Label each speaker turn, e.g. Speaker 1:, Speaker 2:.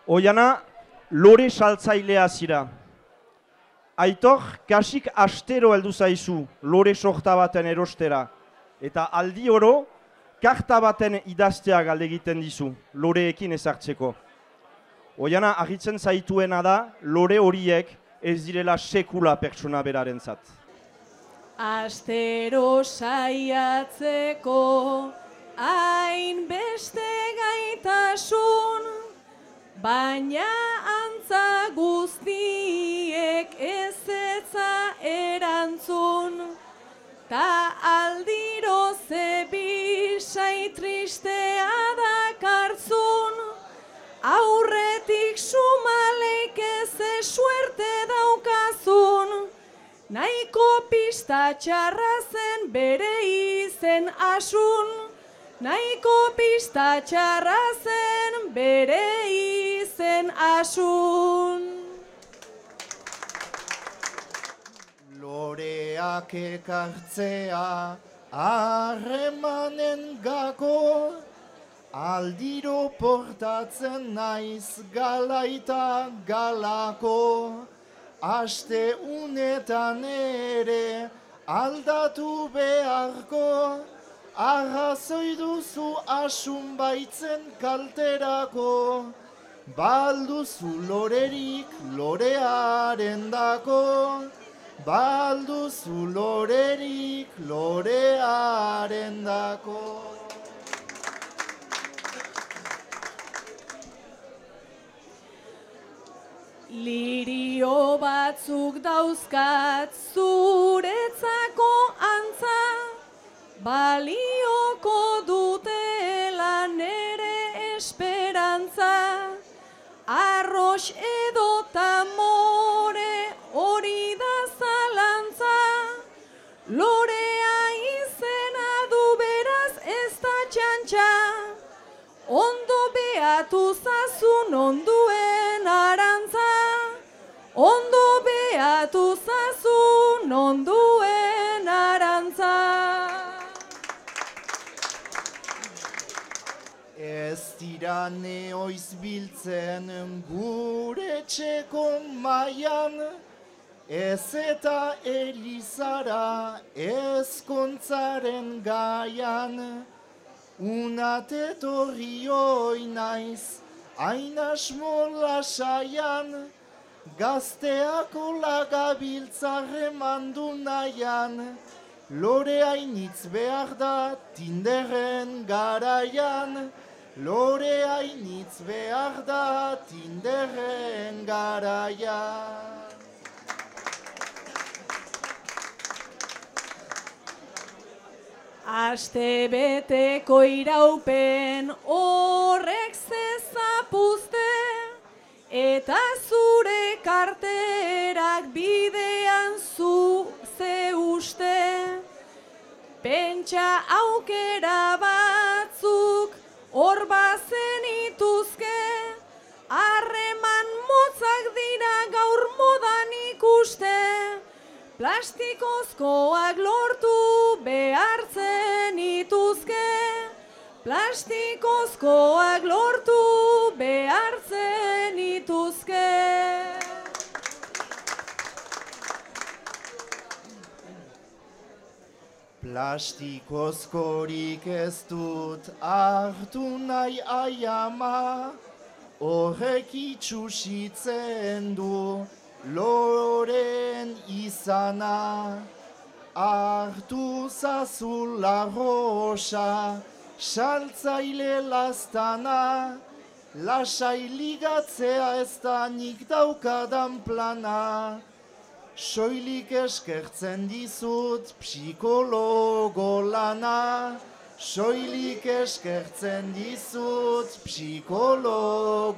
Speaker 1: Oiana, lore saltzailea zira. Aitor, kasik astero heldu zaizu lore sorta baten erostera. Eta aldi oro, karta baten idaztea galdegiten dizu, loreekin ezartzeko. Oiana, agitzen zaituena da, lore horiek ez direla sekula pertsona berarentzat.
Speaker 2: Astero saiatzeko hain beste gaitasun, baina antza guztiek ezetza erantzun. Ta aldiro ze bisai tristea dakartzun, aurretik sumaleik eze suerte daukazun. Nahiko pista txarra zen bere izen asun, nahiko pista txarra zen bere izen asun.
Speaker 3: Loreak ekartzea harremanen gako, aldiro portatzen naiz galaita galako. Aste unetan ere aldatu beharko, arrazoi duzu asun baitzen kalterako. Balduzu lorerik lorearen dako, balduzu lorerik lorearen dako.
Speaker 2: Lirio batzuk dauzkat zuretzako antza, balioko dutela nere esperantza. Arroz edo tamore hori da zalantza, lorea izena du beraz ez da txantxa. Ondo behatu zazun onduen arantza, ondo behatu zazun onduen arantza.
Speaker 3: Ez dira neoiz biltzen gure txeko maian, ez eta elizara ezkontzaren gaian. Unate torrioi naiz, hain asmo lasaian, gazteako lagabiltzarre mandu nahian. Lore hainitz behar da Tinderren garaian, lore hainitz behar da Tinderren garaian.
Speaker 2: Aste beteko iraupen horrek zezapuzte, eta zure karterak bidean zu ze uste. Pentsa aukera batzuk hor bazen ituzke, harreman motzak dira gaur modan ikuste. Plastikozkoak lortu behartzen ituzke, plastikozkoak lortu behartzen ituzke.
Speaker 3: Plastikozkorik ez dut hartu nahi aiama, horrek itxusitzen du loren izana. Hartu zazu larrosa, saltzaile lastana, lasai ligatzea ez da nik daukadan plana. Soilik eskertzen dizut psikologo lana, soilik eskertzen dizut psikologo